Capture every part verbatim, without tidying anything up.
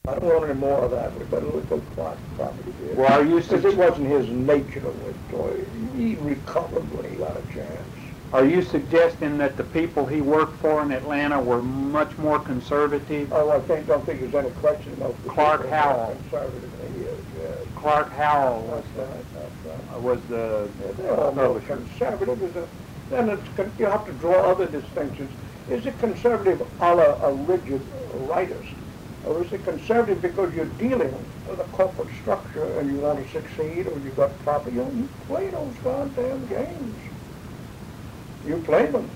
I don't want any more of that. We better look at Clark property there. Well, are you Because it wasn't his nature to withdraw. He recovered when he got a chance. Are you suggesting that the people he worked for in Atlanta were much more conservative? Oh, I think, don't think there's any question about the Clark people Howell. Conservative than he is, yes. Clark Howell was That's right, that's right. the, was the Yeah, they're all more publisher. conservative. Is a, then it's, con- you have to draw other distinctions. Is it conservative a la a rigid writers? Or is it conservative because you're dealing with a corporate structure and you want to succeed, or you got proper, you know, you play those goddamn games. You play them.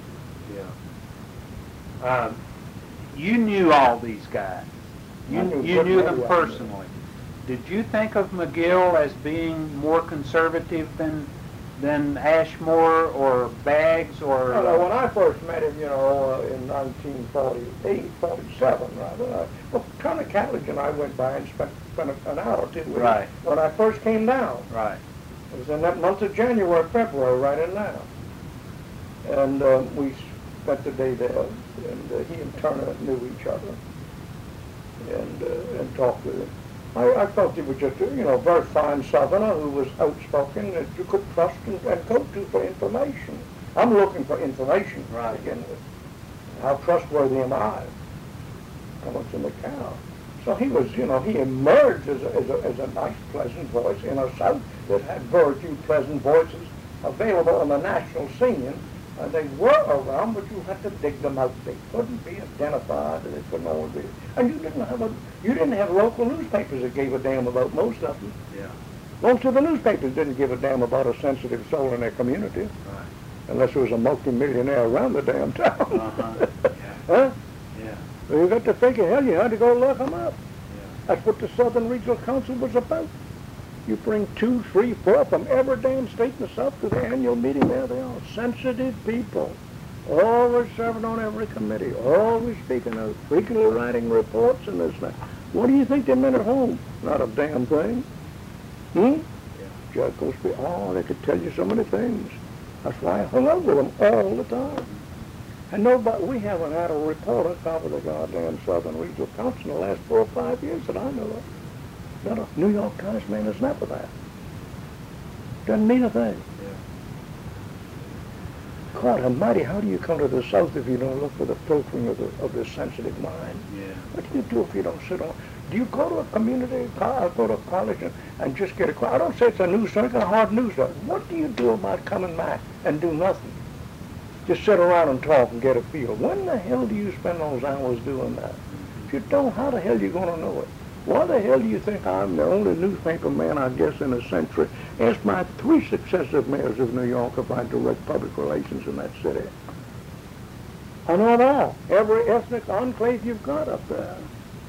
Yeah. Um, you knew all these guys. You I knew you good knew many them of them. personally. Did you think of McGill as being more conservative than than Ashmore or Baggs or? Well, uh, when I first met him, you know, uh, in nineteen forty-eight, forty-seven, rather, uh, well, Colonel Catlidge and I went by and spent, spent an hour or two with Right. him when I first came down. Right. It was in that month of January, February, right in now. And uh, we spent the day there, and uh, he and Turner knew each other, and uh, and talked with him. I, I felt he was just, you know, a very fine Southerner who was outspoken, that you could trust and, and go to for information. I'm looking for information Right. to begin with. How trustworthy am I? How much in the cow? So he was, you know, he emerged as a, as a, as a nice, pleasant voice in a South that had very few pleasant voices available on the national scene. And they were around, but you had to dig them out. They couldn't be identified. They couldn't always be. And you didn't have a, you didn't have local newspapers that gave a damn about most of them. Yeah. Most of the newspapers didn't give a damn about a sensitive soul in their community, Right. unless there was a multimillionaire around the damn town. Uh-huh. Yeah. Huh? Yeah. Well, you got to figure, hell, you had to go look them up. Yeah. That's what the Southern Regional Council was about. You bring two, three, four from every damn state in the South to the annual meeting. There they are. Sensitive people. Always serving on every committee. Always speaking out. Frequently writing reports and this and that. What do you think they meant at home? Not a damn thing. Hmm? Yeah. Judge Gillespie, oh, they could tell you so many things. That's why I hung out with them all the time. And nobody, we haven't had a reporter cover the goddamn Southern Regional Council in the last four or five years that I know of. Not a New York Times man is never that. Doesn't mean a thing. Yeah. God almighty, how do you come to the South if you don't look for the filtering of the, of the sensitive mind? Yeah. What do you do if you don't sit on? Do you go to a community, co- go to college and, and just get a, I don't say it's a news story, it's a hard news story. What do you do about coming back and do nothing? Just sit around and talk and get a feel. When the hell do you spend those hours doing that? If you don't, how the hell are you going to know it? Why the hell do you think I'm the only newspaper man, I guess, in a century? Ask my three successive mayors of New York if I direct public relations in that city. I know it all. Every ethnic enclave you've got up there.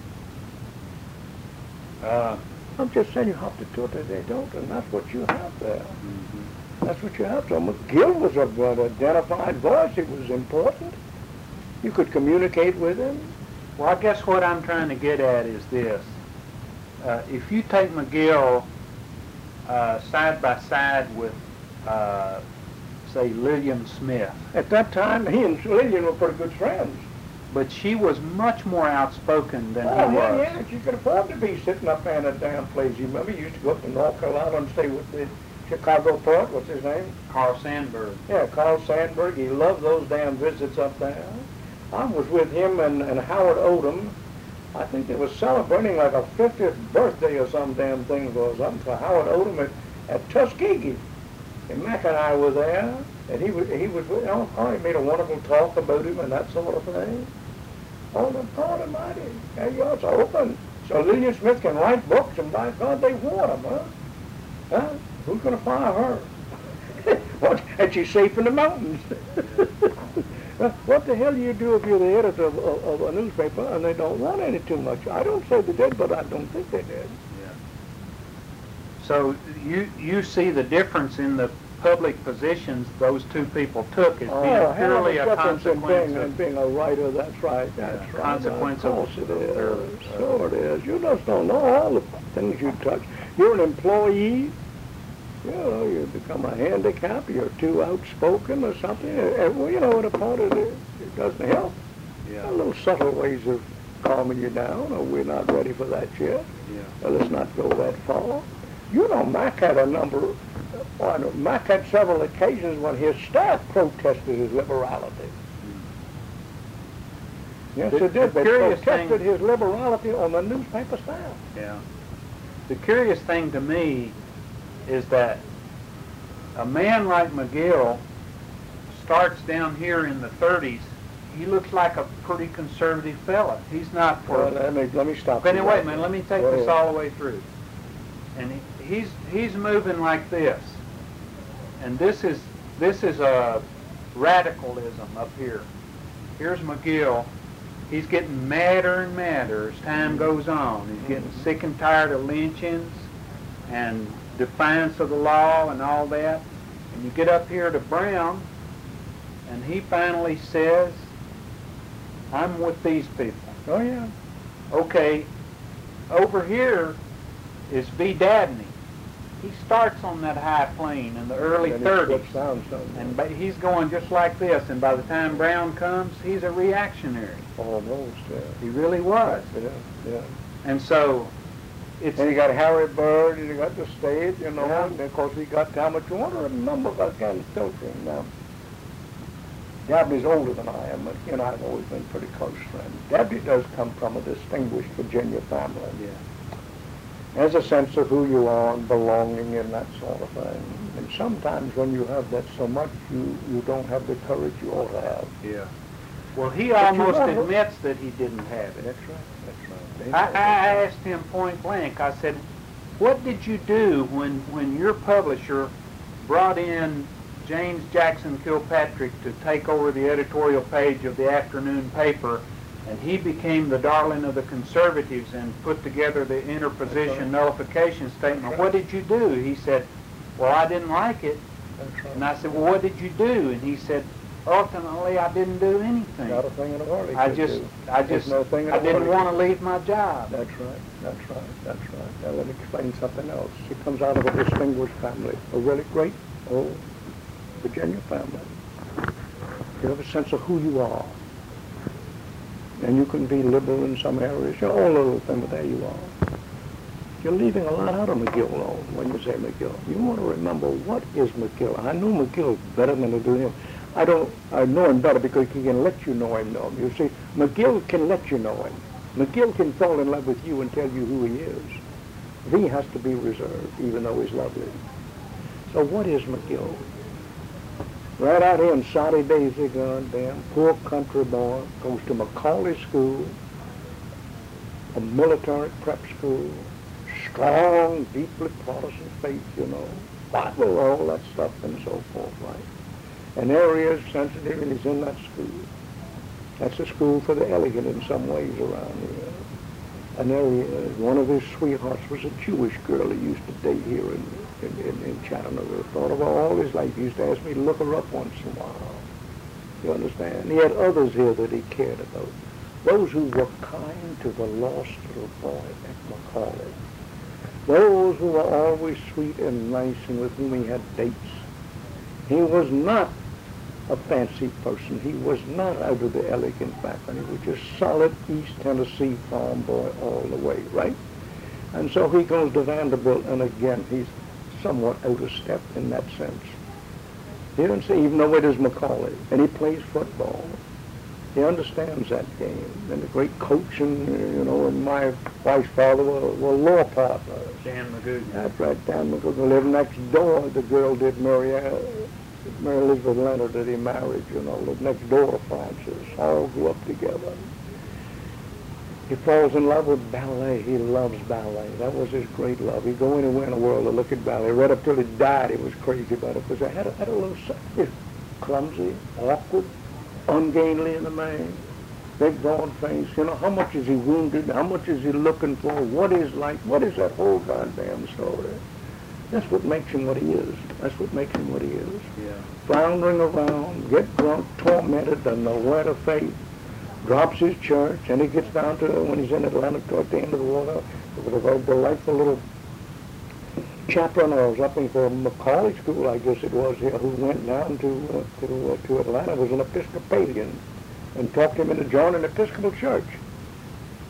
Uh, I'm just saying you have to do it if they don't, and that's what you have there. mm-hmm. That's what you have. So McGill was a, an identified voice. It was important. You could communicate with him. Well, I guess what I'm trying to get at is this. Uh, if you take McGill uh, side by side with, uh, say, Lillian Smith, At that time, he and Lillian were pretty good friends. but she was much more outspoken than Oh, he yeah, was. yeah, she could afford to be sitting up there in a damn place. You remember, you used to go up to North Carolina and stay with the Chicago poet, what's his name? Carl Sandburg. Yeah, Carl Sandburg. He loved those damn visits up there. I was with him and, and Howard Odom. I think they were celebrating like a fiftieth birthday or some damn thing or something for Howard Odom at, at Tuskegee. And Mac and I were there, and he was, he was, you know, oh, he made a wonderful talk about him and that sort of thing. Oh, the God Almighty, there you are, it's open. So Lillian Smith can write books, and by God, they want them, huh? Huh? Who's going to fire her? What? And she's safe in the mountains. What the hell do you do if you're the editor of, of, of a newspaper and they don't want any too much? I don't say they did, but I don't think they did. Yeah. So you you see the difference in the public positions those two people took as being Oh, hell of purely a a difference in consequence being, in of being a writer. That's right. That's Yeah, right. consequence of of- course it of is. their, uh, Sure it is. You just don't know all the things you touch. You're an employee. You know, you become a handicap. You're too outspoken or something. And, well, you know what a part of it, it doesn't help. yeah. A little subtle ways of calming you down, or we're not ready for that yet. Yeah. Well, let's not go that far. You know, Mac had a number, uh, Mac had several occasions when his staff protested his liberality. Yes, The- it did. the They curious protested thing- his liberality on the newspaper staff. Yeah. The curious thing to me is that a man like McGill starts down here in the thirties. He looks like a pretty conservative fella. He's not for... Well, let me, let me stop But you anyway, right man, there. let me take Go this ahead. all the way through. And he, he's he's moving like this. And this is this is a radicalism up here. Here's McGill. He's getting madder and madder as time goes on. He's getting sick and tired of lynchings and defiance of the law and all that. And you get up here to Brown, and he finally says, I'm with these people. Oh, yeah. Okay, over here is V. Dabney. He starts on that high plane in the early Then he thirties. flips down some. And ba- he's going just like this, and by the time Brown comes, he's a reactionary. Almost, yeah. He really was. Yeah, yeah. And so, it's... And you got Harry Bird, and you got the stage, you know, Yeah. and of course we got time. But you want to remember again, don't you? Now, Dabney's older than I am, but he and I have always been pretty close friends. Dabney does come from a distinguished Virginia family. Yeah. There's a sense of who you are and belonging and that sort of thing. And sometimes when you have that so much, you, you don't have the courage you ought to have. Yeah. Well, he But you almost know- admits that he didn't have it. That's right, that's right. They I, know I that. asked him point blank, I said, what did you do when, when your publisher brought in James Jackson Kilpatrick to take over the editorial page of the afternoon paper, and he became the darling of the conservatives and put together the interposition nullification statement? What did you do? He said, well, I didn't like it. That's right. And I said, well, what did you do? And he said, ultimately, I didn't do anything. Not a thing in the world he I could just, do. I There's just, no thing in I the didn't world he want to leave my job. That's right, that's right, that's right. Now let me explain something else. She comes out of a distinguished family, a really great old Virginia family. You have a sense of who you are. And you can be liberal in some areas, you're all a little thing, but there you are. You're leaving a lot out of McGill alone when you say McGill. You want to remember, what is McGill? I know McGill better than I do him. I don't, I know him better because he can let you know him, know him. You see, McGill can let you know him. McGill can fall in love with you and tell you who he is. V has to be reserved, even though he's lovely. So what is McGill? Right out here in Saudi Daisy, goddamn, poor country boy, goes to Macaulay School, a military prep school, strong, deeply Protestant faith, you know, Bible, all that stuff and so forth, right? And there he is, sensitive, and he's in that school. That's a school for the elegant in some ways around here. And there he is. One of his sweethearts was a Jewish girl he used to date here in, in, in, in Chattanooga. Thought of her all his life. He used to ask me to look her up once in a while. You understand? He had others here that he cared about. Those who were kind to the lost little boy at Macaulay. Those who were always sweet and nice and with whom he had dates. He was not a fancy person. He was not out of the elegant background. He was just solid East Tennessee farm boy all the way, right? And so he goes to Vanderbilt, and again, he's somewhat out of step in that sense. He doesn't see, even though it is Macaulay, and he plays football. He understands that game. And the great coach and, you know, and my wife's father were, were law partners. Dan Magoo. That's right, Dan McGood lived next door. The girl did Mary, uh, Mary Elizabeth Leonard that he married, you know, lived next door to Francis. All grew up together. He falls in love with ballet. He loves ballet. That was his great love. He'd go anywhere in the world to look at ballet. Right up till he died, he was crazy about it because I had a, had a little, he was clumsy, awkward, ungainly in the main, big broad face. You know, how much is he wounded? How much is he looking for? What is like? What is that whole goddamn story? That's what makes him what he is. That's what makes him what he is. Yeah. Floundering around, get drunk, tormented, doesn't know where to face, drops his church, and he gets down to, when he's in Atlanta toward the end of the war, there was a very delightful little chaplain I was up in for Macaulay School, I guess it was here, who went down to uh, to, uh, to Atlanta, was an Episcopalian, and talked him into joining an Episcopal church.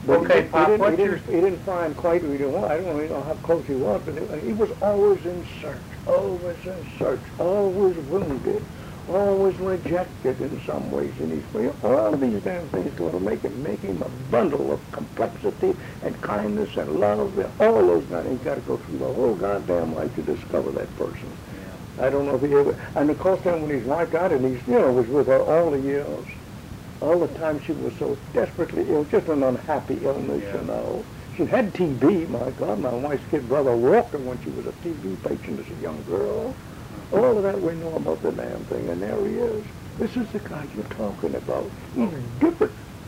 But Okay, he, Pop, he, didn't, what he, you're- didn't, he didn't find quite who he didn't want. I don't really know how close he was, but he, he was always in search, always in search, always wounded, always rejected in some ways. And he's all of these damn things going to make him make him a bundle of complexity and kindness and love. And all those guys. He's got to go through the whole goddamn life to discover that person. I don't know if he ever. And of course, then when his wife died, and he's you know was with her all the years. All the time she was so desperately ill, just an unhappy illness, Yeah. you know. She had T B, my God, my wife's kid brother walked her when she was a T B patient as a young girl. All of that we know about the damn thing, and there he is. This is the guy you're talking about. He's different.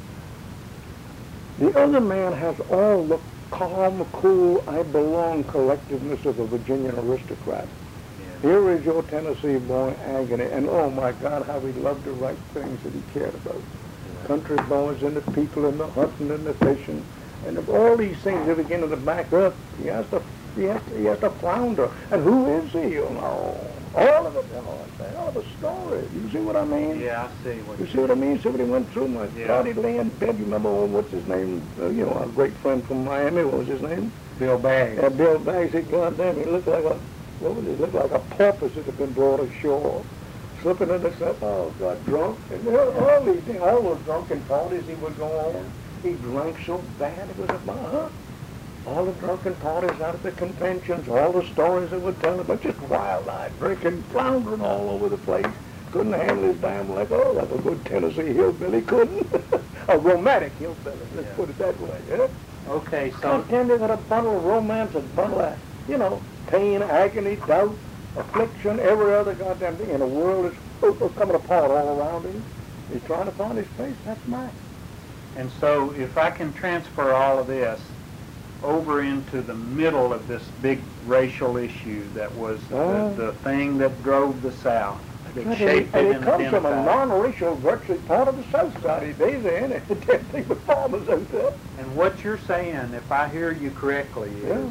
The other man has all the calm, cool, I belong collectiveness of a Virginian aristocrat. Here is your Tennessee boy, Agony, and oh my God, how he loved to write things that he cared about. Country boys and the people and the hunting and the fishing, and if all these things are beginning to back up, he has to, he has to, he has to flounder. And who is he, you know? All of it, you know, all of the story. You see what I mean? Yeah, I see what You see what I mean? Somebody went through my Yeah. God, he lay in bed. You remember, oh, what's his name? Uh, you know, our great friend from Miami, what was his name? Bill Baggs. Yeah, Bill Baggs, he, God damn, he looked like a, what was he, looked like a porpoise that had been brought ashore. Slipping in the stuff, oh, God, drunk. And all these things, all those drunken parties he would go on. He drank so bad, it was a huh? All the drunken parties out at the conventions, all the stories they would tell about, just wild-eyed, drinking, floundering all over the place. Couldn't handle his damn liquor, like a good Tennessee hillbilly couldn't. A romantic hillbilly, let's Yeah. put it that way, yeah? Okay, so Contending with a bundle of romance, a bundle of, you know, pain, agony, doubt, affliction, every other goddamn thing in the world is coming apart all around him. He's trying to find his place. That's mine. and so if I can transfer all of this over into the middle of this big racial issue that was Oh. the, the thing that drove the South, that And shaped it, and it it and comes from a identified it. non-racial, virtually part of the South Side these days, ain't it? The damn thing with farmers out there. And what you're saying, if I hear you correctly, is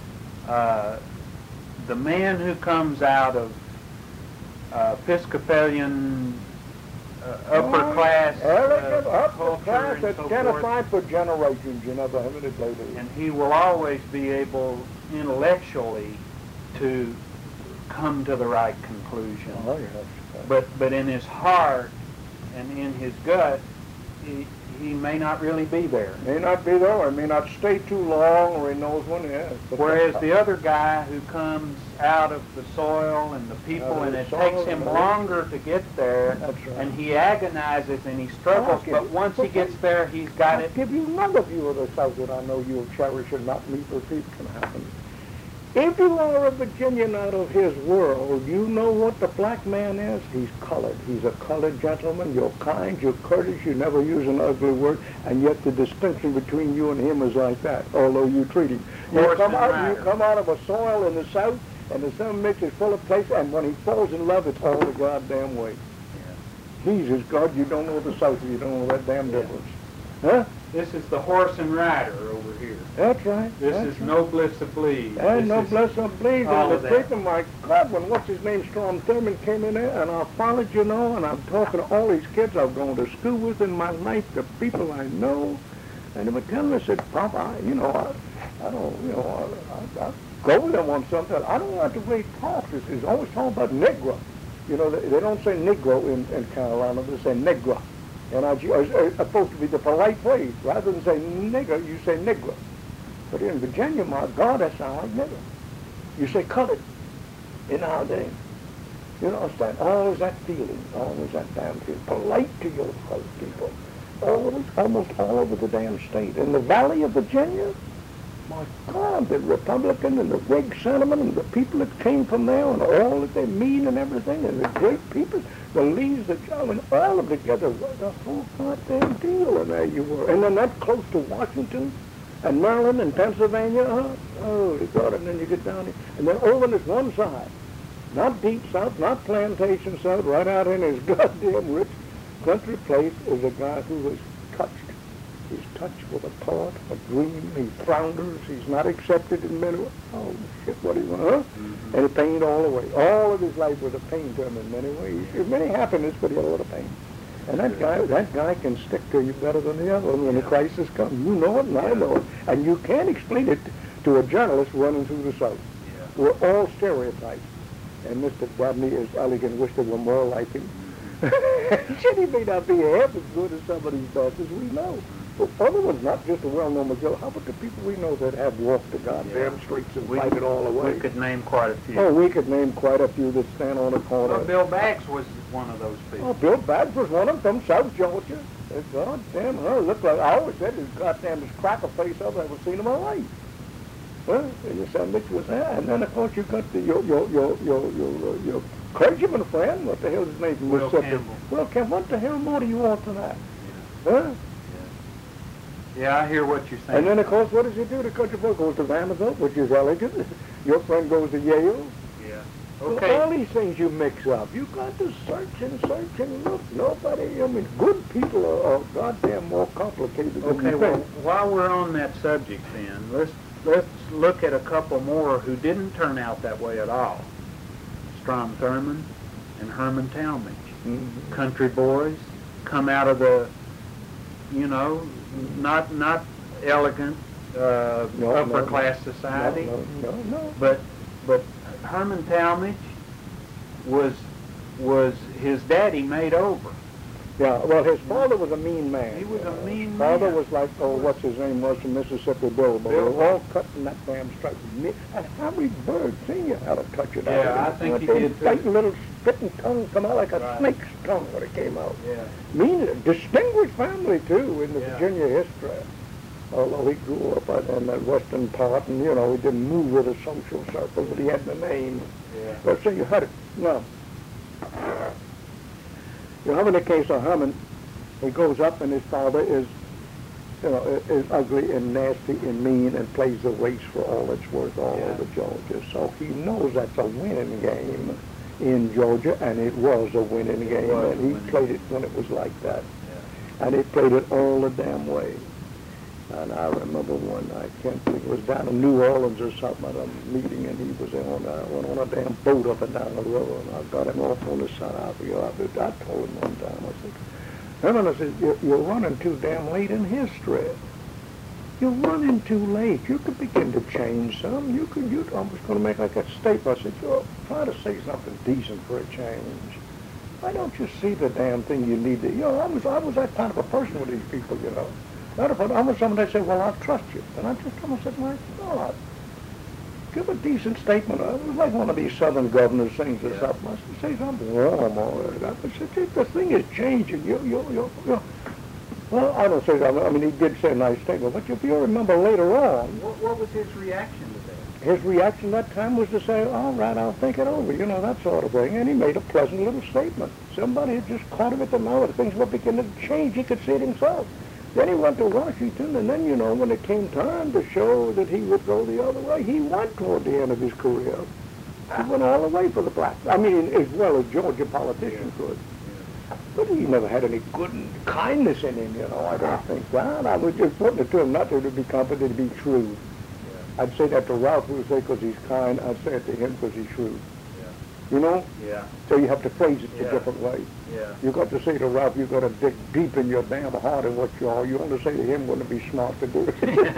uh, the man who comes out of uh, Episcopalian uh, upper class Arrogant, uh, upper culture class, and that's so forth, genocide for generations, you never have it later. and he will always be able intellectually to come to the right conclusion. Oh, yes. But but in his heart and in his gut, he, he may not really be there. May not be there, or may not stay too long, or he knows when he is. But Whereas the other guy who comes out of the soil and the people, Out of and the it soil takes him and the- longer to get there, That's right. and he agonizes and he struggles, Okay. but once he gets there, he's got I'll it. give you another view of the South that I know you'll cherish and not me perceive can happen. If you are a Virginian out of his world, you know what the black man is? He's colored. He's a colored gentleman. You're kind, you're courteous, you never use an ugly word, and yet the distinction between you and him is like that, although you treat him. You Horse come and out, rider. you come out of a soil in the South, and the sun mix is full of place, and when he falls in love, it's all the goddamn way. Jesus, God, you don't know the South, you don't know that damn difference. Huh? This is the horse and rider over here. That's right. This that's is right. noblesse oblige. And This no is- bless or bleed. all And of the that. treatment, my God, when what's his name, Strom Thurmond came in there, and I followed, you know, and I'm talking to all these kids I've gone to school with in my life, the people I know, and they would tell me, I said, Pop, I, you know, I, I don't, you know, I, I, I go with them on something. I don't like the way he talks. He's, he's always talking about Negro. You know, they, they don't say Negro in, in Carolina, they say Negro. And I, it's supposed to be the polite way. Rather than say nigger, you say Negro. But in Virginia, my God, that sounds like nigger. You say colored in our day. You know, understand? Always that feeling, always that damn feeling. Polite to your colored people. Always, almost all over the damn state. In the Valley of Virginia, my God, the Republican and the Whig sentiment and the people that came from there and all that they mean and everything, and the great people, the Lees, the Joe, and all of it together, the whole goddamn deal, and there you were. And then that close to Washington and Maryland and Pennsylvania, huh? Oh, you got it, and then you get down here. And then over on this one side, not deep south, not plantation south, right out in his goddamn rich country place is a guy who was touched. He's touched with a thought, a dream. He flounders. He's not accepted in many ways. Oh, shit, what do you want, huh? Mm-hmm. And he pained all the way. All of his life was a pain to him in many ways. He had many happiness, but he had a lot of pain. And that guy, that guy can stick to you better than the other one when the Yeah. crisis comes. You know it and I Yeah. know it. And you can't explain it to a journalist running through the South. Yeah. We're all stereotypes. And Mister Dabney is elegant. Wish there were more like him. He may not be half as good as some of these bosses we know. But other ones, not just a well-known majority. How about the people we know that have walked the goddamn Yeah. streets and We- fight it all away? We could name quite a few. Oh, we could name quite a few that stand on the corner. Well, Bill Baggs was one of those people. Oh, Bill Baggs was one of them from South Georgia. Uh, goddamn, her looked like, I always said, his goddamn this cracker face I've ever seen in my life. Well, your son Mitch was there. And then, of course, you got the, your, your, your, your, your, your clergyman friend. What the hell is his name from Will Mississippi? Campbell. Will Campbell. What the hell more do you want than that? Huh? Yeah, I hear what you're saying. And then, of course, what does he do? The country boy goes to Vanderbilt, which is elegant. Your friend goes to Yale. Yeah. So Okay. all these things you mix up. You got to search and search and look. Nobody, I mean, good people are, are goddamn more complicated than Okay, you well, think. while we're on that subject then, let's, let's look at a couple more who didn't turn out that way at all. Strom Thurmond and Herman Talmadge. Mm-hmm. Country boys, come out of the, you know, not not elegant, uh, No, upper no, class no. society, No, no, no, no. but but Herman Talmadge was was his daddy made over. Yeah, well, his father was a mean man. He was a mean Father man. was like, oh, what's his name was from Mississippi, Bill. But Bill. they were all cutting that damn stripe. And Harry Bird Senior had a touch of that. Yeah, I think he That did, too. tight little spitting tongue come out like a Right. snake's tongue when it came out. Yeah. Mean, distinguished family, too, in the Yeah. Virginia history. Although he grew up out in that western part, and, you know, he didn't move with a social circle, but he had the name. Yeah. But so you had it. Now, you have in the case of Herman, he goes up and his father is, you know, is, is ugly and nasty and mean and plays the race for all it's worth all Yeah. over Georgia. So he knows that's a winning game in Georgia, and it was a winning game, was a and he winning played game. it when it was like that. Yeah. And he played it all the damn way. And I remember one, I can't think, it was down in New Orleans or something at a meeting, and he was on a, went on a damn boat up and down the river, and I got him off on the side. I forget, I told him one time, I said, Herman, I said, you're, you're running too damn late in history. You're running too late. You could begin to change some. You could, you, I was going to make like a statement. I said, you're trying to say something decent for a change. Why don't you see the damn thing you need to, you know, I was, I was that kind of a person with these people, you know. Not if I was someone that said, well, I'll trust you. And I just almost said, my God, give a decent statement. It was like one of these southern governors sings or Yeah. something. I said, say something warm or I said, the thing is changing. You, you, you, you. Well, I don't say that. I mean, he did say a nice statement. But if you remember later on, What, what was his reaction to that? his reaction that time was to say, all right, I'll think it over, you know, that sort of thing. And he made a pleasant little statement. Somebody had just caught him at the mouth. Things were beginning to change. He could see it himself. Then he went to Washington, and then, you know, when it came time to show that he would go the other way, he went toward the end of his career. He went all the way for the black. I mean, as well as Georgia politicians could. But he never had any good kindness in him, you know, I don't think. Well, I was just putting it to him not to be competent, to be shrewd. I'd say that to Ralph, who would say because he's kind. I'd say it to him because he's shrewd. You know? Yeah. So you have to phrase it Yeah. a different way. Yeah. You got to say to Ralph, you got to dig deep in your damn heart in what you are. You want to say to him, wouldn't it be smart to do it?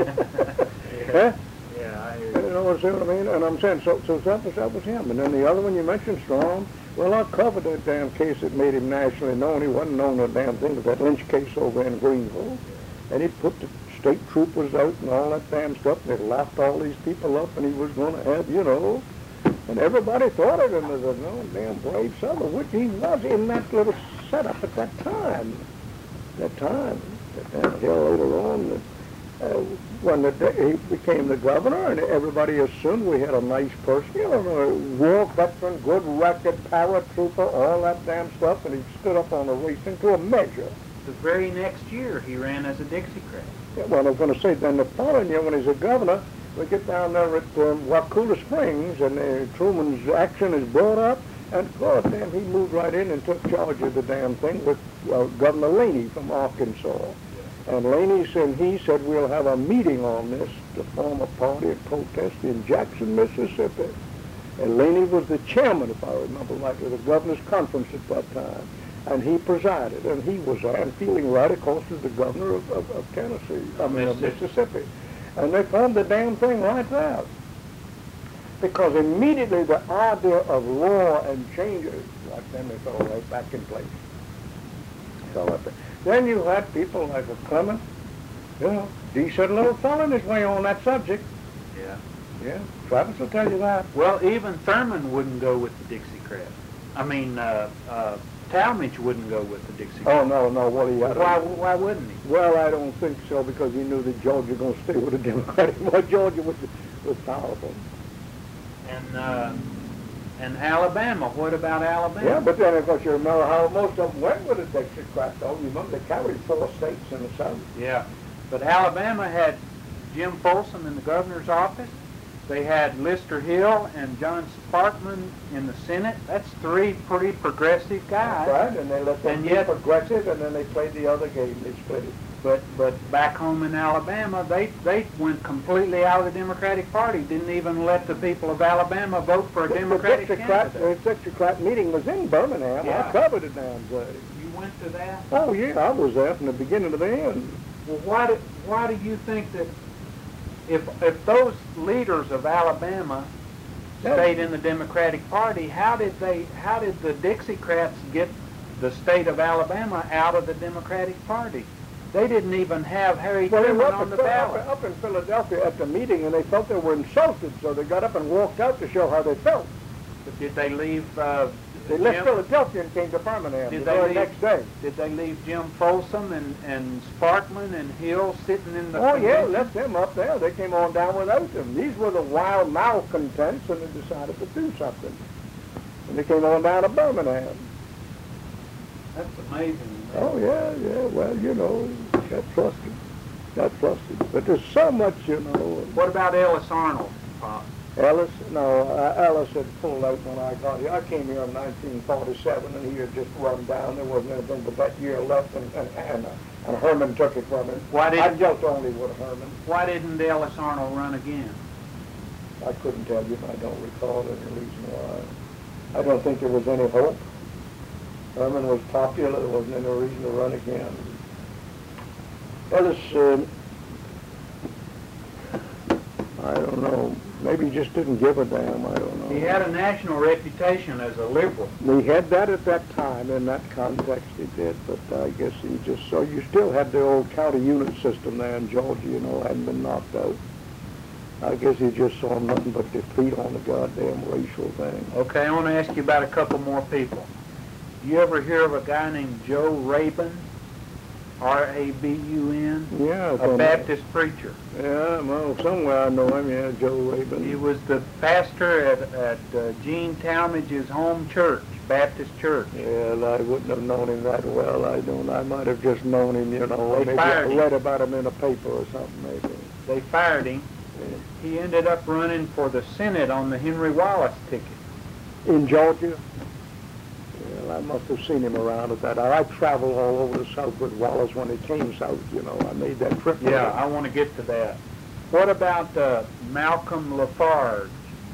Huh? Yeah, I hear You you. know what I'm saying? I mean, and I'm saying, so, so that was that was him. And then the other one you mentioned, Strom. Well, I covered that damn case that made him nationally known. He wasn't known a damn thing, but that Lynch case over in Greenville. And he put the state troopers out and all that damn stuff, and they locked all these people up, and he was going to have, you know. And everybody thought of him as a no damn brave Southern, which he was in that little setup at that time. That time. That damn hell later on, that, uh, when the, day he became the governor, and everybody assumed we had a nice person, you know, a war veteran, good record, paratrooper, all that damn stuff, and he stood up on the racing to a measure. The very next year, he ran as a Dixiecrat. Yeah, well, I was going to say, then the following year when he's a governor, we get down there at um, Waukulla Springs, and uh, Truman's action is brought up, and God damn, he moved right in and took charge of the damn thing with uh, Governor Laney from Arkansas. And Laney said, he said, we'll have a meeting on this to form a party of protest in Jackson, Mississippi. And Laney was the chairman, if I remember right, of the governor's conference at that time. and he presided, and he was there, and feeling right across to the governor of, of, of Tennessee, I mean of Mississippi. And they formed the damn thing right there. Because immediately the idea of law and changes, like them, they fell right back in place. So up there. Then you had people like a Clement, you know, decent little fellow in his way on that subject. Yeah. Yeah, Travis will tell you that. Well, even Thurman wouldn't go with the Dixiecrats. I mean, uh, uh, Talmadge wouldn't go with the Dixiecrats. Oh, no, no, what he had. Why, why wouldn't he? Well, I don't think so, because he knew that Georgia was going to stay with the Democratic. Well, Georgia was, was powerful. And, uh, and Alabama, what about Alabama? Yeah, but then, of course, you remember how most of them went with the Dixiecrats, though. You remember they carried four states in the South. Yeah, but Alabama had Jim Folsom in the governor's office. They had Lister Hill and John Sparkman in the Senate. That's three pretty progressive guys. That's right, and they let them And be yet- progressive, and then they played the other game. They split it. But but back home in Alabama, they they went completely out of the Democratic Party. Didn't even let the people of Alabama vote for a The- Democratic the Dixiecrat, candidate. the Dixiecrat meeting was in Birmingham. Yeah. I covered it damn thing. You went to that? Oh, yeah, I was there from the beginning to the end. Well, why do why do you think that if if those leaders of Alabama Yeah. stayed in the Democratic Party, how did they how did the Dixiecrats get the state of Alabama out of the Democratic Party? They didn't even have Harry Well, they Truman were up, on in, the Phil- ballot. up, up in Philadelphia at the meeting, and they felt they were insulted, so they got up and walked out to show how they felt. But did they leave? Uh, They left Jim, Philadelphia and came to Birmingham Did the they very leave- next day. Did they leave Jim Folsom and and Sparkman and Hill sitting in the? Oh, yeah, convention? left them up there. They came on down without them. These were the wild malcontents, and they decided to do something. And they came on down to Birmingham. That's amazing. Oh, yeah, yeah, well, you know, got flustered. Got flustered. But there's so much, you know. What about Ellis Arnold, Pop? Ellis, no, uh, Ellis had pulled out when I got here. I came here in nineteen forty-seven, and he had just run down. There wasn't anything but that year left, and, and, and, uh, and Herman took it from him. Why did- I dealt only with Herman. Why didn't Ellis Arnold run again? I couldn't tell you, I don't recall any reason why. I don't think there was any hope. Herman was popular, there wasn't any reason to run again. Ellis, um, I don't know, maybe he just didn't give a damn, I don't know. He had a national reputation as a liberal. We had that at that time, in that context he did, but I guess he just, so you still had the old county unit system there in Georgia, you know, hadn't been knocked out. I guess he just saw nothing but defeat on the goddamn racial thing. Okay, I want to ask you about a couple more people. You ever hear of a guy named Joe Rabun? R A B U N? Yeah. I A don't know. Baptist preacher. Yeah, well, somewhere I know him, yeah, Joe Rabun. He was the pastor at, at uh, Gene Talmadge's home church, Baptist church. Yeah, I wouldn't have known him that well, I don't, I might have just known him, you know, They maybe I fired him. read about him in a paper or something, maybe. They fired him. Yeah. He ended up running for the Senate on the Henry Wallace ticket. In Georgia? Well, I must have seen him around at that. I traveled all over the South with Wallace when he came south, you know. I made that trip. with Yeah, him. I want to get to that. What about uh, Malcolm Lafarge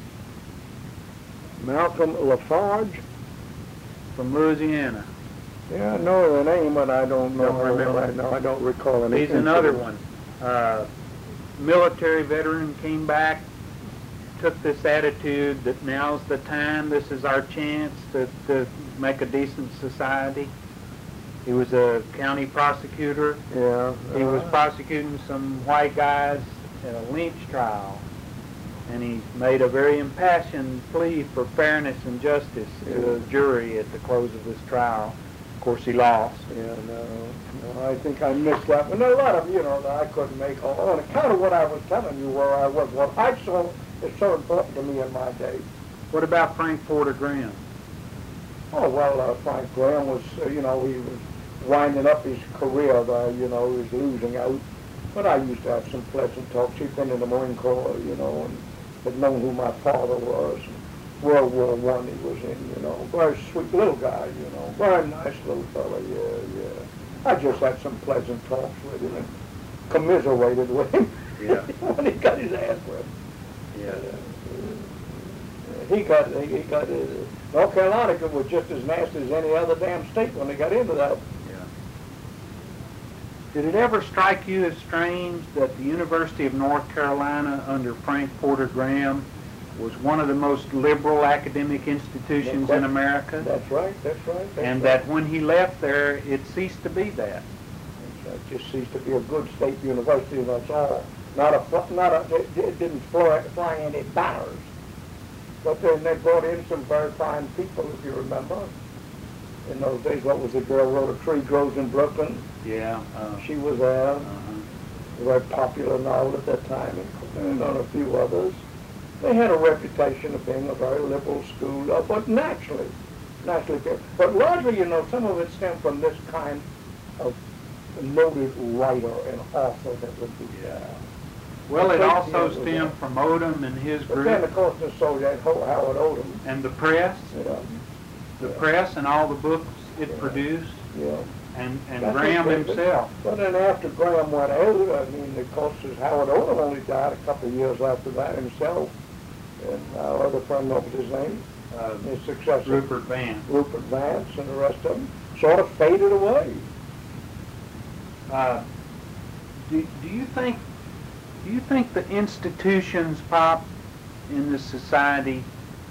Malcolm Lafarge? from Louisiana? Yeah, I know the name, but I don't know. Don't remember. I know, I don't recall any. He's another incident. one. Uh, military veteran, came back, took this attitude that now's the time, this is our chance to, to make a decent society. He was a county prosecutor. Yeah. He was uh, prosecuting some white guys in a lynch trial. And he made a very impassioned plea for fairness and justice to the jury at the close of his trial. Of course, he lost. Yeah, no, no, I think I missed that one. There are a lot of, you know, that I couldn't make on, on account of what I was telling you where I was. What I saw is so important to me in my day. What about Frank Porter Graham? Oh, well, uh, Frank Graham was, uh, you know, he was winding up his career there, you know, he was losing out. But I used to have some pleasant talks. He'd been in the Marine Corps, you know, and had known who my father was. World War One he was in, you know. Very sweet little guy, you know. Very nice little fella, yeah, yeah. I just had some pleasant talks with him and commiserated with him Yeah. when he got his ass whipped. Yeah. Uh, he got, he, he got, uh, North Carolina was just as nasty as any other damn state when they got into that. Yeah. Did it ever strike you as strange that the University of North Carolina under Frank Porter Graham was one of the most liberal academic institutions That- in America? That's right, that's right. That's And right. that when he left there, it ceased to be that. It just ceased to be a good state university, that's all. Not a, fl- not a, it, it didn't fly, fly any banners. But then they brought in some very fine people, if you remember. In those days, what was the girl wrote A Tree Grows in Brooklyn? Yeah. Uh, She was there, uh-huh. a very popular novel at that time, and on a few others. They had a reputation of being a very liberal school, uh, but naturally, naturally. But largely, you know, some of it stemmed from this kind of noted writer and author that would be there. Well, it But also they- stemmed from Odom and his But then, group, of course, there's so that whole Howard Odom, and the press, you know. the Yeah. press and all the books it Yeah. produced, Yeah. and, and That's Graham okay, but- himself. But then after Graham went out, I mean, of course, as Howard Odom only died a couple of years after that himself. And our other friend, what was his name? Uh, His successor. Rupert Vance. Rupert Vance and the rest of them sort of faded away. Uh, do, do you think do you think the institutions, Pop, in this society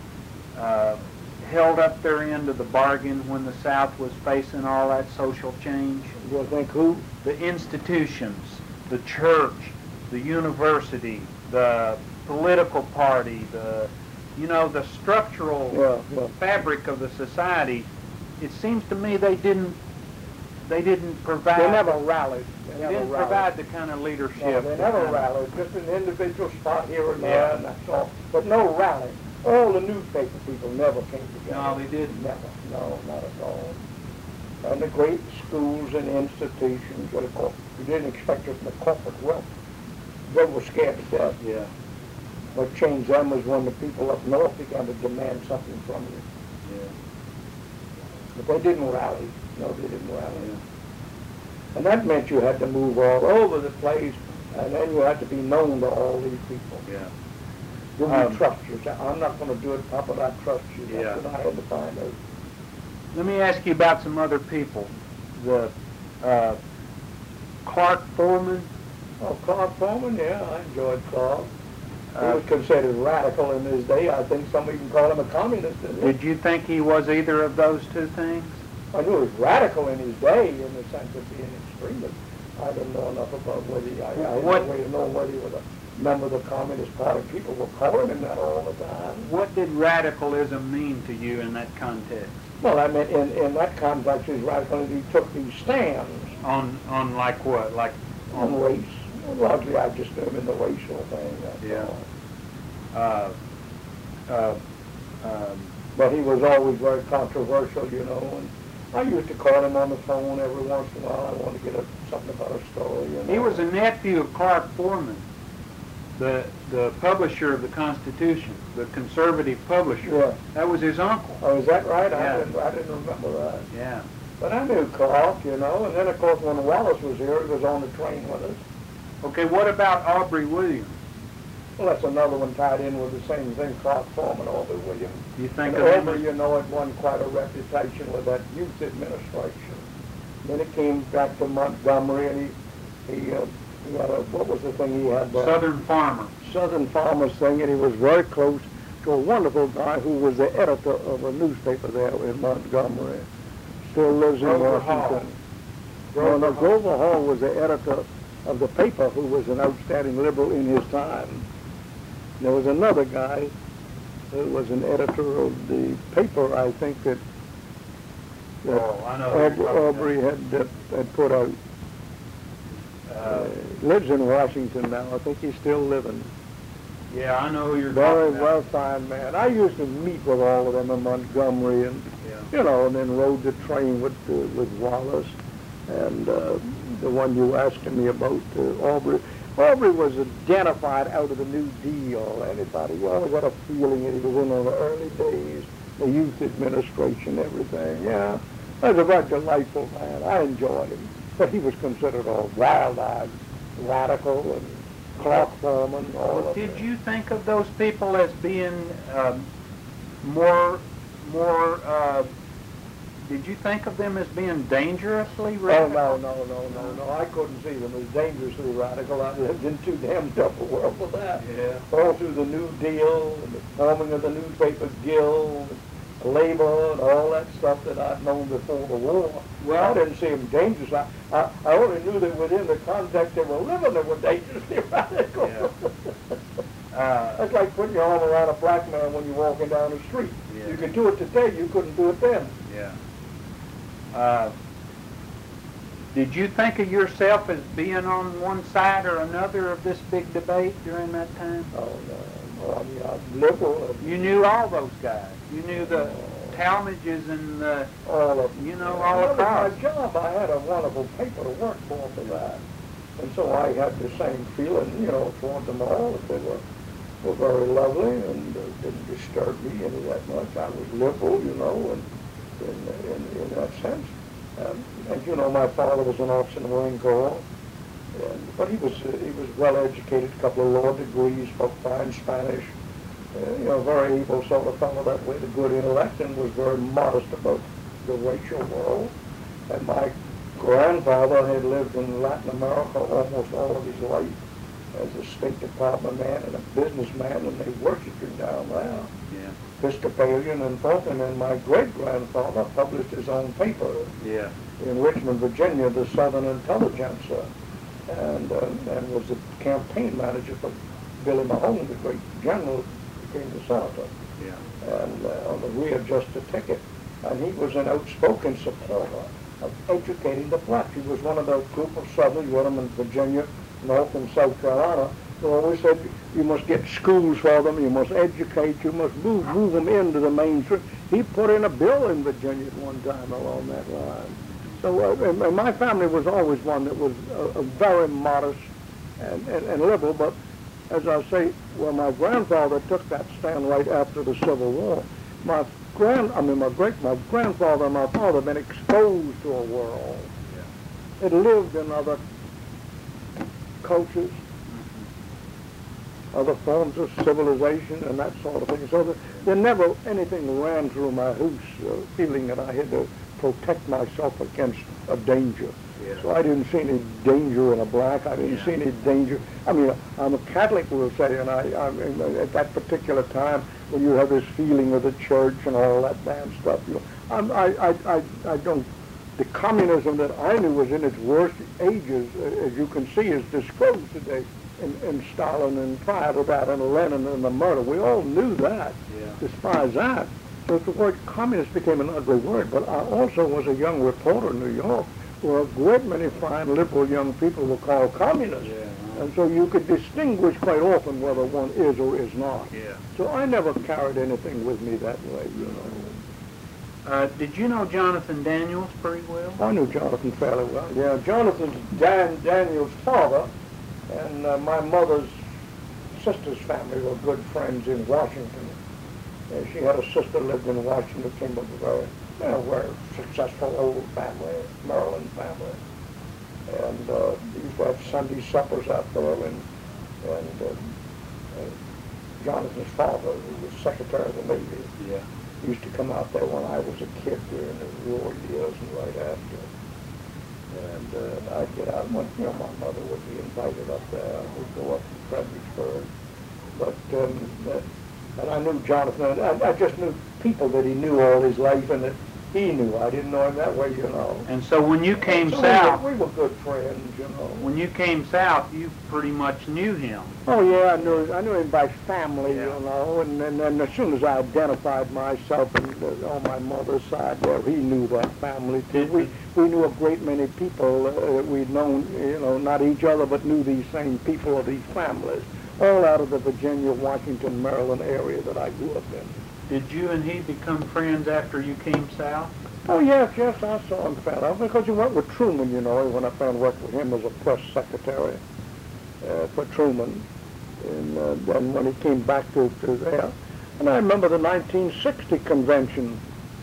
uh, held up their end of the bargain when the South was facing all that social change? You think who? The institutions, the church, the university, the political party, the you know the structural Yeah, yeah. fabric of the society. It seems to me they didn't they didn't provide. They never rallied. They They never didn't rallied. provide the kind of leadership. No, they that never kind of- rallied. Just an individual spot here and Yeah. there, and that's all. But no rally. All the newspaper people never came together. No, they didn't. Never. No, not at all. And the great schools and institutions, well, of course, you didn't expect it from the corporate wealth. They were scared to death. Yeah. What changed them was when the people up north began to demand something from you. Yeah. But they didn't rally. No, they didn't rally. Yeah. And that meant you had to move all over the place, and then you had to be known to all these people. Yeah. Do we Um, trust you? Say, I'm not going to do it, Papa, but I trust you. That's Yeah. what I had to find out. Let me ask you about some other people. The uh, Clark Foreman. Oh, Clark Foreman, yeah, I enjoyed Clark. He Uh, was considered radical in his day. I think some even call him a communist. Didn't they? Did you think he was either of those two things? I knew he was radical in his day in the sense of being extremist. I didn't know enough about whether he, I, I had What- no way to know whether he was a member of the Communist Party. People were calling him that all the time. What did radicalism mean to you in that context? Well, I mean, in, in that context, his radical, he took these stands On on like what? Like on race. Largely, I just knew him in the racial thing. That's Yeah. all. uh, uh, um, But he was always very controversial, you know, and I used to call him on the phone every once in a while. I wanted to get a, something about a story, you know. he was a nephew of Clark Foreman, the the publisher of the Constitution, the conservative publisher. Yeah. That was his uncle. Oh, is that right? Yeah. I didn't, I didn't remember that. Yeah. But I knew Clark, you know, and then, of course, when Wallace was here, he was on the train with us. Okay, what about Aubrey Williams? Well, that's another one tied in with the same thing, Clark Foreman, Aubrey Williams. Do you think And of him? Aubrey, you know, had won quite a reputation with that youth administration. Then it came back to Montgomery, and he, he, uh, he had a, what was the thing he had? Uh, Southern Farmer. Southern Farmers thing, and he was very close to a wonderful guy who was the editor of a newspaper there in Montgomery. Still lives in Grover Hall. Washington. No, no, Grover Hall was the editor of the paper who was an outstanding liberal in his time. There was another guy who was an editor of the paper, I think, that, that Oh, I know who you're Aubrey, talking Aubrey had, that, had put out. Uh, Uh, lives in Washington now. I think he's still living. yeah, I know who you're Very talking well about. fine man. I used to meet with all of them in Montgomery, and Yeah. you know, and then rode the train with uh, with Wallace, and uh, the one you were asking me about, uh, Aubrey. Aubrey was identified out of the New Deal. Anybody, you always had a feeling that he was in on the early days, the youth administration, everything. Yeah, he was a very delightful man. I enjoyed him, but he was considered a wild-eyed radical, and Clark Foreman, all Well, of did that. you think of those people as being um, more, more, uh, did you think of them as being dangerously Oh, radical? no, no, no, no, no. I couldn't see them as dangerously radical. I lived in too damn tough a world for that. Yeah. All through the New Deal and the forming of the Newspaper Guild, labor and all that stuff that I'd known before the war. Well, I didn't see them dangerous. I, I, I only knew that within the context they were living, they were dangerously radical. Yeah. Uh, That's like putting your arm around a black man when you're walking down the street. Yeah. You could do it today, you couldn't do it then. Yeah. Uh, did you think of yourself as being on one side or another of this big debate during that time? Oh, no, no, I mean, I'm liberal. You knew all those guys. You knew the Talmadges and the, all of you know, all well, across. my job, I had a wonderful paper to work for for that. And so I had the same feeling, you know, toward them all, that they were, were very lovely and uh, didn't disturb me any that much. I was liberal, you know, and in, in, in that sense. Um, as you know, my father was an officer in the Marine Corps, and, but he was uh, he was well educated, a couple of law degrees, spoke fine Spanish, uh, you know, very able sort of fellow that way, the good intellect, and was very modest about the racial world. And my grandfather had lived in Latin America almost all of his life as a State Department man and a businessman, and they worshipped him down there. Yeah. Episcopalian and Fulton, and my great-grandfather published his own paper Yeah. in Richmond, Virginia, the Southern Intelligencer, and, uh, and was the campaign manager for Billy Mahone, the great general who became the senator, Yeah. and uh, on the readjusted ticket. And he was an outspoken supporter of educating the blacks. He was one of those group of Southern, Northern Virginia, North and South Carolina, who always said you must get schools for them, you must educate, you must move, move them into the mainstream. He put in a bill in Virginia at one time along that line. So uh, and, and my family was always one that was uh, uh, very modest and, and, and liberal, but as I say, well, my grandfather took that stand right after the Civil War. My grand, I mean, my great, my grandfather and my father had been exposed to a world. Yeah. It lived in other cultures, other forms of civilization and that sort of thing. So that there never anything ran through my house, uh, feeling that I had to protect myself against a danger. Yeah. So I didn't see any danger in a black. I didn't Yeah. see any danger. I mean, I'm a Catholic, we'll say, and I, I mean, at that particular time, when you have this feeling of the church and all that damn stuff, you know, I'm, I, I, I, I don't. The communism that I knew was in its worst ages, uh, as you can see, is disclosed today in, in Stalin and prior to that, and Lenin and the murder. We all knew that, Yeah. despised that. So the word communist became an ugly word. But I also was a young reporter in New York, where a great many fine liberal young people were called communists. Yeah. And so you could distinguish quite often whether one is or is not. Yeah. So I never carried anything with me that way, you know. Uh, did you know Jonathan Daniels pretty well? I knew Jonathan fairly well. Yeah, Jonathan's Dan Daniel's father and uh, my mother's sister's family were good friends in Washington. Uh, she had a sister lived in Washington, came of a very, you know, very successful old family, Maryland family. And uh, they used to have Sunday suppers out there, and, and uh, uh, Jonathan's father, who was Secretary of the Navy, Yeah. used to come out there when I was a kid during the war years and right after. And uh, I'd get out, and you know, my mother would be invited up there. We'd go up to Fredericksburg. But, um, uh, and I knew Jonathan, I, I just knew people that he knew all his life and that he knew. I didn't know him that way, you know. And so when you came So south, we were, we were good friends, you know. when you came south, you pretty much knew him. Oh yeah, I knew I knew him by family, Yeah. you know, and, and and as soon as I identified myself and uh, on my mother's side there, he knew that family too. We we knew a great many people uh, that we'd known, you know, not each other, but knew these same people of these families, all out of the Virginia, Washington, Maryland area that I grew up in. Did you and he become friends after you came south? Oh yes, yes, I saw him fat out because he went with Truman, you know. He went up there and worked with him as a press secretary uh, for Truman. And uh, then when he came back to, to there, and I remember the nineteen sixty convention.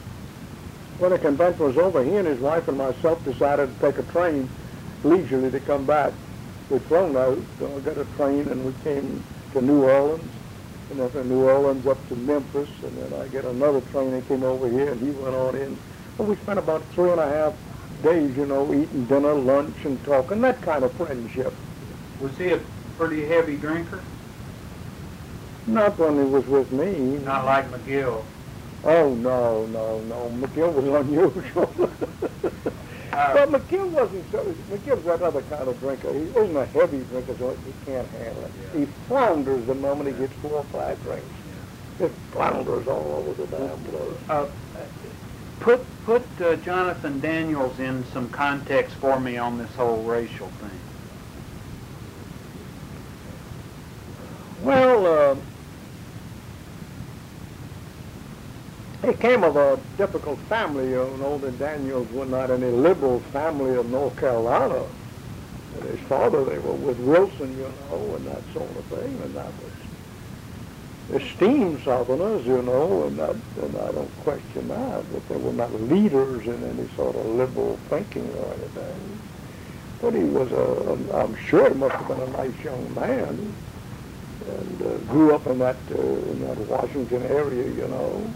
When the convention was over, he and his wife and myself decided to take a train leisurely to come back. We'd flown out, so we got a train, and we came to New Orleans. and then from New Orleans up to Memphis, and then I get another train that came over here, and he went on in. Well, we spent about three and a half days, you know, eating dinner, lunch, and talking, that kind of friendship. Was he a pretty heavy drinker? Not when he was with me. Not like McGill. Oh, no, no, no. McGill was unusual. Uh, But McGill wasn't so, McGill's that other kind of drinker. He isn't a heavy drinker, so he can't handle it. Yeah. He flounders the moment he gets four or five drinks. Just flounders all over the damn place. Uh, put put uh, Jonathan Daniels in some context for me on this whole racial thing. Well, uh, he came of a difficult family. You know, the Daniels were not any liberal family of North Carolina. And his father, they were with Wilson, you know, and that sort of thing, and that was esteemed Southerners, you know, and, that, and I don't question that, but they were not leaders in any sort of liberal thinking or anything. But he was a, I'm sure he must have been a nice young man, and uh, grew up in that, uh, in that Washington area, you know.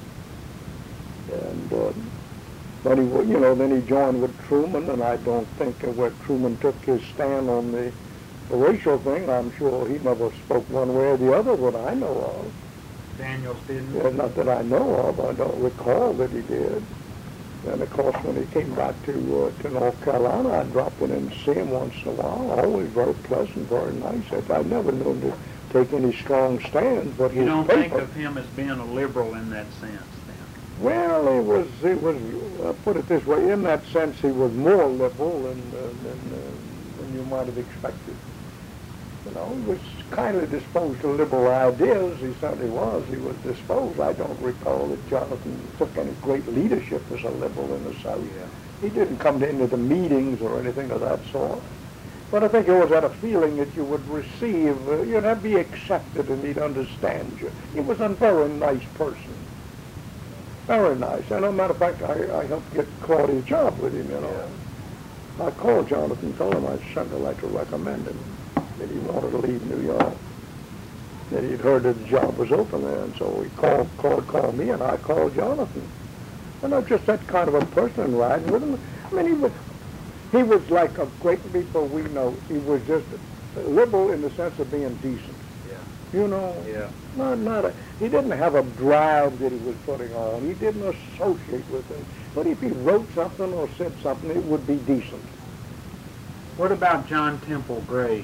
And uh, then he, wa- you know, then he joined with Truman, and I don't think uh, where Truman took his stand on the, the racial thing, I'm sure he never spoke one way or the other that I know of. Daniels didn't? Yeah, not that I know of. I don't recall that he did. And of course, when he came back to uh, to North Carolina, I dropped in and see him once in a while. Always very pleasant, very nice. I, I never knew him to take any strong stands, but You his don't paper, think of him as being a liberal in that sense, then? well, he was, he was, uh, put it this way, in that sense, he was more liberal than, uh, than, uh, than you might have expected. You know, he was kindly disposed to liberal ideas. He certainly was. He was disposed. I don't recall that Jonathan took any great leadership as a liberal in the South. Yeah. He didn't come to any of the meetings or anything of that sort. But I think he always had a feeling that you would receive, uh, you'd have to be accepted and he'd understand you. He was a very nice person. Very nice. And as a matter of fact, I, I helped get Claudia a job with him, you know. Yeah. I called Jonathan, told him I'd sent a letter to recommend him, that he wanted to leave New York. That he'd heard that the job was open there, and so he called, called, called me, and I called Jonathan. And I'm just that kind of a person riding with him. I mean, he was, he was like a great people we know. He was just liberal in the sense of being decent. Yeah. You know? Yeah. Not, not a, he didn't have a drive that he was putting on. He didn't associate with it. But if he wrote something or said something, it would be decent. What about John Temple Graves?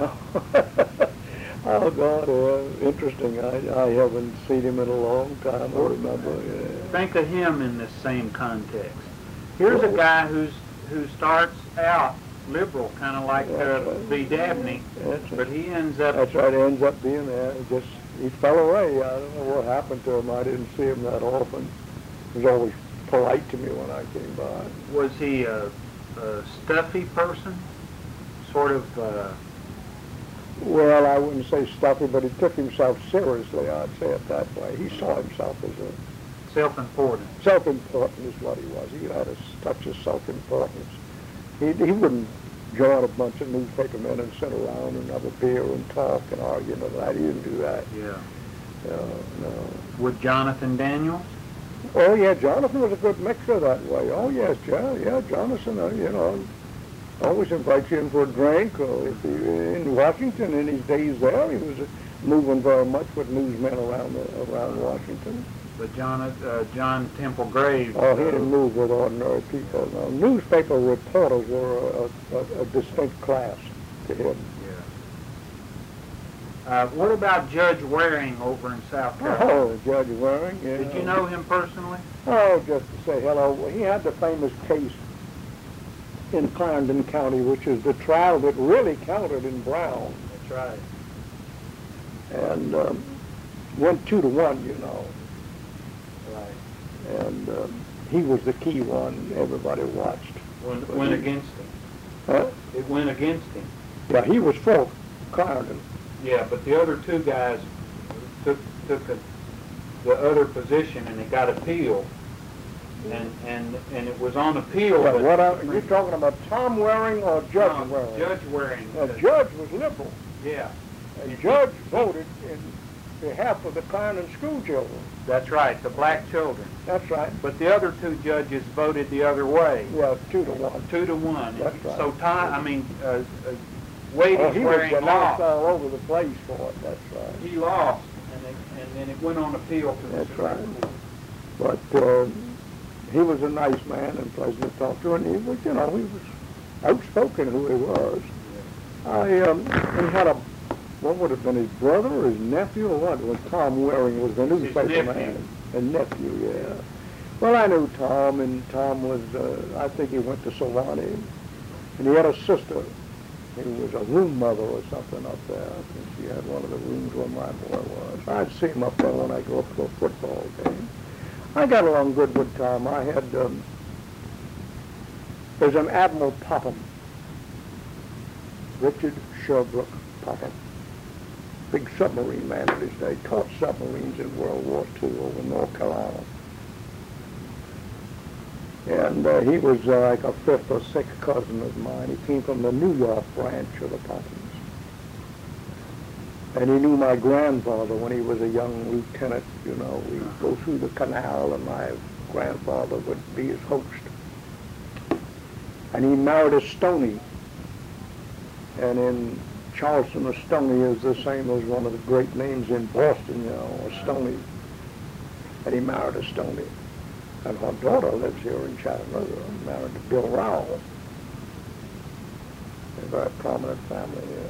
Oh, God, uh, interesting. I, I haven't seen him in a long time. I remember. Yeah. Think of him in this same context. Here's a guy who's who starts out liberal, kind of like uh, B. Dabney, That's but right. he ends up... That's right. He ends up being there. He just, he fell away. I don't know what happened to him. I didn't see him that often. He was always polite to me when I came by. Was he a, a stuffy person? Sort of... Uh, Well, I wouldn't say stuffy, but he took himself seriously, I'd say it that way. He saw himself as a self-important. self-important is what he was. He had a touch of self-importance. He, he wouldn't join a bunch of newspaper men and sit around and have a beer and talk and argue and all that. He didn't do that. Yeah. No, no. With Jonathan Daniels? Oh, yeah, Jonathan was a good mixer that way. Oh, yes, yeah, yeah, Jonathan, uh, you know, always invites you in for a drink. Or if he, in Washington, in his days there, he was moving very much with newsmen around the, around Washington. But John, uh, John Temple Graves... Oh, he didn't move with ordinary people. No, newspaper reporters were a, a, a distinct class to him. Yeah. Uh, what about Judge Waring over in South Carolina? Oh, Judge Waring, yeah. Did you know him personally? Oh, just to say hello. He had the famous case in Clarendon County, which is the trial that really counted in Brown. That's right. And um, went two to one, you know. Right. And um, he was the key one everybody watched. Went, went against him. Huh? It went against him. Yeah, he was for Clarendon. Yeah, but the other two guys took took a, the other position, and it got appealed. And and and it was on appeal. But but what I, you're talking about Tom Waring or Judge no, Waring? Judge Waring. Now, Judge was liberal. Yeah. And Judge voted in behalf of the Clarendon school children. That's right, the black children. That's right. But the other two judges voted the other way. Yeah, two to one. Two to one. That's right. So Tom, I mean, uh, uh, Wade Oh, is he was wearing denounced lost. all over the place for it. That's right. He lost, and, it, and then it went on appeal to the That's Supreme right. Court. But uh, he was a nice man and pleasant to talk to, and he was, you know, he was outspoken who he was. I um, he had a, what would have been his brother or his nephew or what? Was Tom Waring was the newspaper nephew. man. A nephew, yeah. Well, I knew Tom, and Tom was, uh, I think he went to Sewanee, and he had a sister who was a room mother or something up there. I think she had one of the rooms where my boy was. I'd see him up there when I go up to a football game. I got along good with Tom. I had, um, there's an Admiral Popham, Richard Sherbrooke Popham, big submarine man of his day, taught submarines in World War Two over in North Carolina. And uh, he was uh, like a fifth or sixth cousin of mine. He came from the New York branch of the Pophams. And he knew my grandfather when he was a young lieutenant. You know, we'd go through the canal and my grandfather would be his host. And he married a Stoney. And in Charleston, a Stoney is the same as one of the great names in Boston, you know, a Stoney. And he married a Stoney. And her daughter lives here in Chattanooga, married to Bill Rowell. A very prominent family here.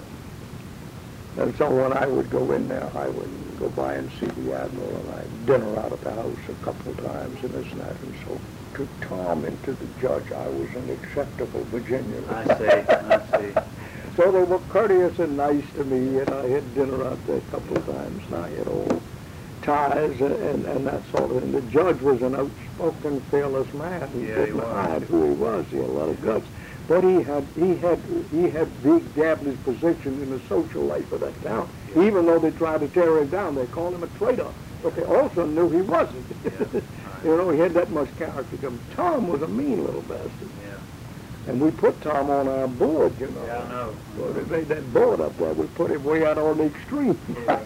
And so when I would go in there, I would go by and see the Admiral, and I'd dinner out at the house a couple of times and this and that. And so to Tom and to the judge, I was an acceptable Virginian. I see, I see. So they were courteous and nice to me, and I had dinner out there a couple of times, and I had old ties and, and, and that sort of thing. The judge was an outspoken, fearless man. He Yeah, he didn't was. hide who he was. He had a lot of guts. But he had he had he had established position in the social life of that town. Yeah. Even though they tried to tear him down, they called him a traitor. But they also knew he wasn't. Yeah. Right. You know, he had that much character to him. Tom was a mean little bastard. Yeah. And we put Tom on our board, you know. Yeah, I know. Well, they made that board up there. We put him way out on the extreme. Yeah.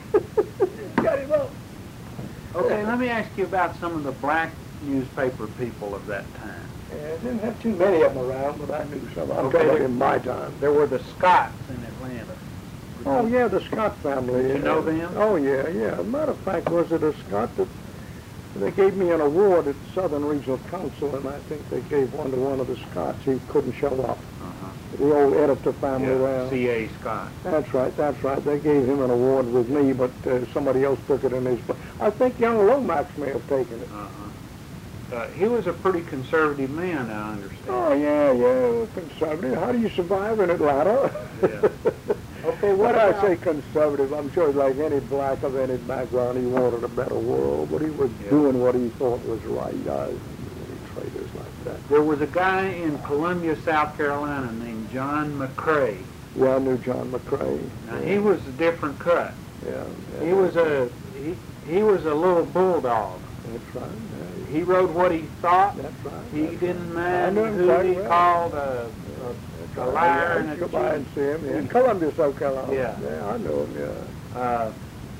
Got him up. Okay, let me ask you about some of the black newspaper people of that time. Yeah, didn't have too many of them around, but I knew some. I'm Okay. talking about in my time. There were the Scotts in Atlanta. Oh, yeah, the Scott family. Did you know them? Oh, yeah, yeah. As a matter of fact, was it a Scott that they gave me an award at Southern Regional Council, and I think they gave one to one of the Scotts. He couldn't show up. Uh-huh. The old editor family Yeah, there. C A Scott. That's right, that's right. They gave him an award with me, but uh, somebody else took it in his place. I think young Lomax may have taken it. Uh-huh. Uh, he was a pretty conservative man, I understand. Oh, yeah, yeah, conservative. How do you survive in Atlanta? Yeah. Okay, What what I about... say conservative, I'm sure like any black of any background, he wanted a better world, but he was Yeah. doing what he thought was right. I didn't really traitors like that. There was a guy in Columbia, South Carolina named John McCrae. Yeah, I knew John McCrae. Now, yeah. he was a different cut. Yeah, yeah. He was a he, he was a little bulldog. That's right. Yeah, He wrote what he thought. that's right. He that's didn't right. I mind knew him who quite he well. called a, That's a, a right. liar I and a go by and cheat. see him. Yeah. In Columbia, South Carolina. Yeah. Yeah, I know him. Yeah. Uh,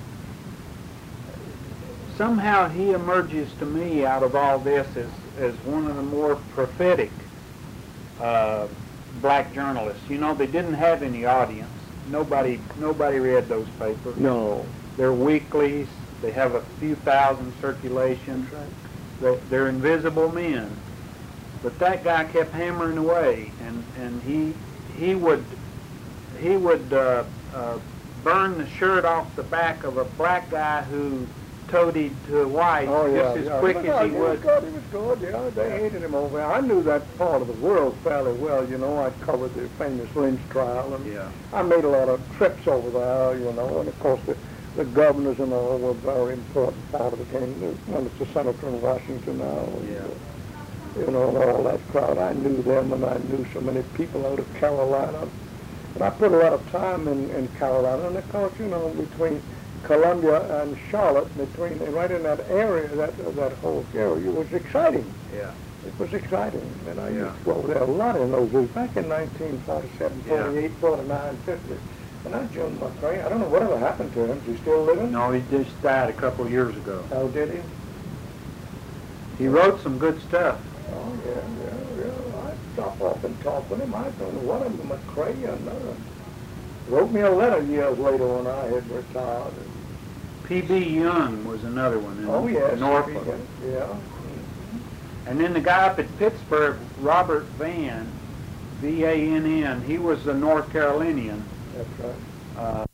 somehow he emerges to me out of all this as, as one of the more prophetic uh, black journalists. You know, they didn't have any audience. Nobody nobody read those papers. No. They're weeklies. They have a few thousand circulations. That's right. They- They're invisible men. But that guy kept hammering away, and, and he he would he would uh, uh, burn the shirt off the back of a black guy who toadied to a white Oh, yeah, just as yeah. quick But, as uh, he he would. was good, he was good, yeah. They hated him over there. I knew that part of the world fairly well, you know. I covered the famous Lynch trial, and Yeah. I made a lot of trips over there, you know. And, of course, the, the governors and all were a very important part of the game. One is the senator in Washington now. And, Yeah. uh, you know, and all that crowd. I knew them, and I knew so many people out of Carolina. And I put a lot of time in, in Carolina, and of course, you know, between Columbia and Charlotte, between right in that area, that that whole area, it was exciting. Yeah. It was exciting, and I Yeah. used to go over there a lot in those days. Back in nineteen forty-seven, Yeah. forty-eight, forty-nine, fifty, And not June McCray. I don't know whatever happened to him. Is he still living? No, he just died a couple of years ago. Oh, did he? He wrote some good stuff. Oh, yeah, yeah, yeah. I stop off and talk with him. I don't know what of them, McCray or another. Wrote me a letter years later when I had retired. P B Young was another one in Oh, yes. Norfolk. Yeah. And then the guy up at Pittsburgh, Robert Vann, V A N N, he was a North Carolinian. That's right. Uh,